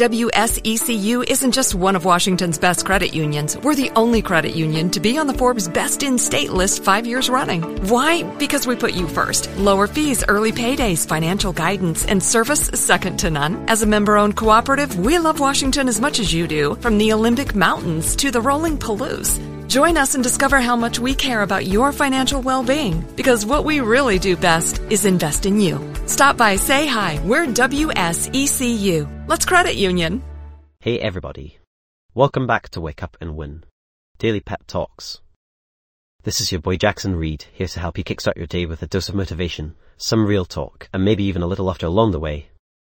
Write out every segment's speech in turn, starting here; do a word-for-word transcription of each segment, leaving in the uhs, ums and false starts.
W S E C U isn't just one of Washington's best credit unions. We're the only credit union to be on the Forbes Best in State list five years running. Why? Because we put you first. Lower fees, early paydays, financial guidance, and service second to none. As a member-owned cooperative, we love Washington as much as you do, from the Olympic Mountains to the rolling Palouse. Join us and discover how much we care about your financial well-being, because what we really do best is invest in you. Stop by, say hi. We're W S E C U. Let's credit union. Hey everybody. Welcome back to Wake Up and Win. Daily Pep Talks. This is your boy Jackson Reed, here to help you kickstart your day with a dose of motivation, some real talk, and maybe even a little laughter along the way.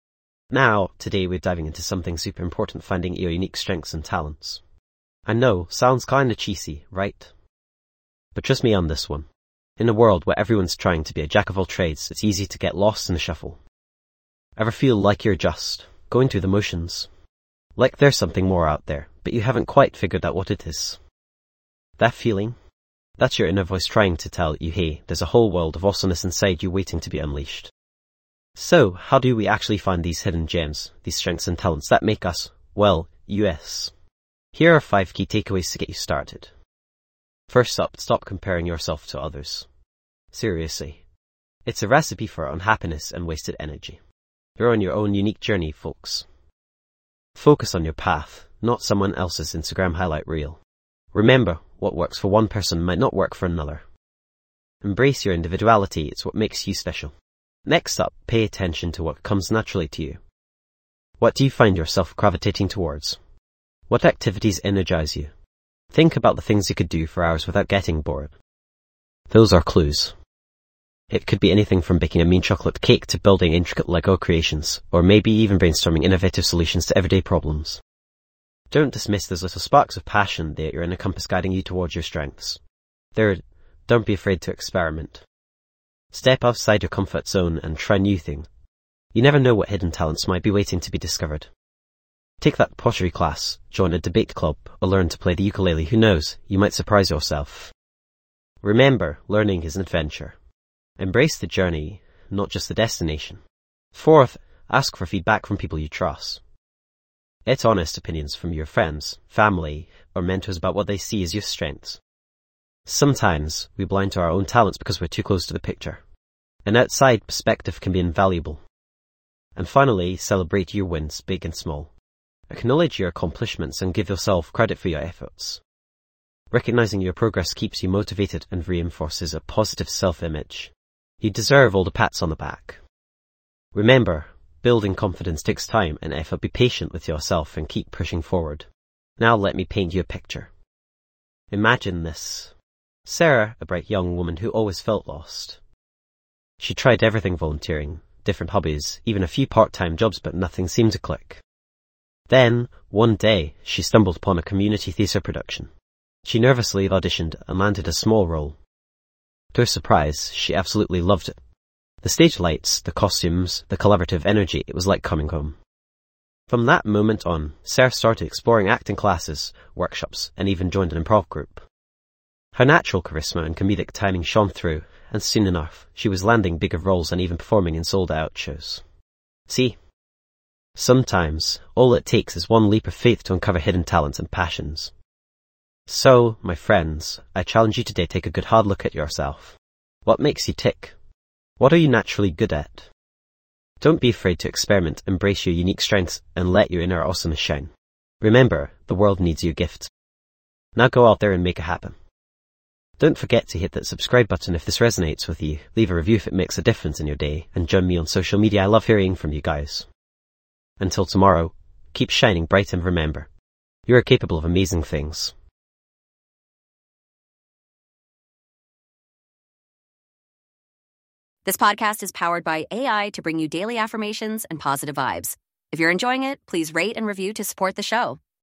Now, today we're diving into something super important, finding your unique strengths and talents. I know, sounds kinda cheesy, right? But trust me on this one. In a world where everyone's trying to be a jack of all trades, it's easy to get lost in the shuffle. Ever feel like you're just going through the motions? Like there's something more out there, but you haven't quite figured out what it is? That feeling? That's your inner voice trying to tell you, hey, there's a whole world of awesomeness inside you waiting to be unleashed. So, how do we actually find these hidden gems, these strengths and talents that make us, well, us? Here are five key takeaways to get you started. First up, stop comparing yourself to others. Seriously. It's a recipe for unhappiness and wasted energy. You're on your own unique journey, folks. Focus on your path, not someone else's Instagram highlight reel. Remember, what works for one person might not work for another. Embrace your individuality, it's what makes you special. Next up, pay attention to what comes naturally to you. What do you find yourself gravitating towards? What activities energize you? Think about the things you could do for hours without getting bored. Those are clues. It could be anything from baking a mean chocolate cake to building intricate Lego creations, or maybe even brainstorming innovative solutions to everyday problems. Don't dismiss those little sparks of passion that are in a compass guiding you towards your strengths. Third, don't be afraid to experiment. Step outside your comfort zone and try new things. You never know what hidden talents might be waiting to be discovered. Take that pottery class, join a debate club, or learn to play the ukulele. Who knows, you might surprise yourself. Remember, learning is an adventure. Embrace the journey, not just the destination. Fourth, ask for feedback from people you trust. Get honest opinions from your friends, family, or mentors about what they see as your strengths. Sometimes we blind to our own talents because we're too close to the picture. An outside perspective can be invaluable. And finally, celebrate your wins, big and small. Acknowledge your accomplishments and give yourself credit for your efforts. Recognizing your progress keeps you motivated and reinforces a positive self-image. You deserve all the pats on the back. Remember, building confidence takes time and effort. Be patient with yourself and keep pushing forward. Now let me paint you a picture. Imagine this. Sarah, a bright young woman who always felt lost. She tried everything: volunteering, different hobbies, even a few part-time jobs, but nothing seemed to click. Then, one day, she stumbled upon a community theatre production. She nervously auditioned and landed a small role. To her surprise, she absolutely loved it. The stage lights, the costumes, the collaborative energy, it was like coming home. From that moment on, Sarah started exploring acting classes, workshops, and even joined an improv group. Her natural charisma and comedic timing shone through, and soon enough, she was landing bigger roles and even performing in sold-out shows. See? Sometimes, all it takes is one leap of faith to uncover hidden talents and passions. So, my friends, I challenge you today to take a good hard look at yourself. What makes you tick? What are you naturally good at? Don't be afraid to experiment, embrace your unique strengths, and let your inner awesomeness shine. Remember, the world needs your gift. Now go out there and make it happen. Don't forget to hit that subscribe button if this resonates with you, leave a review if it makes a difference in your day, and join me on social media. I love hearing from you guys. Until tomorrow, keep shining bright and remember, you are capable of amazing things. This podcast is powered by A I to bring you daily affirmations and positive vibes. If you're enjoying it, please rate and review to support the show.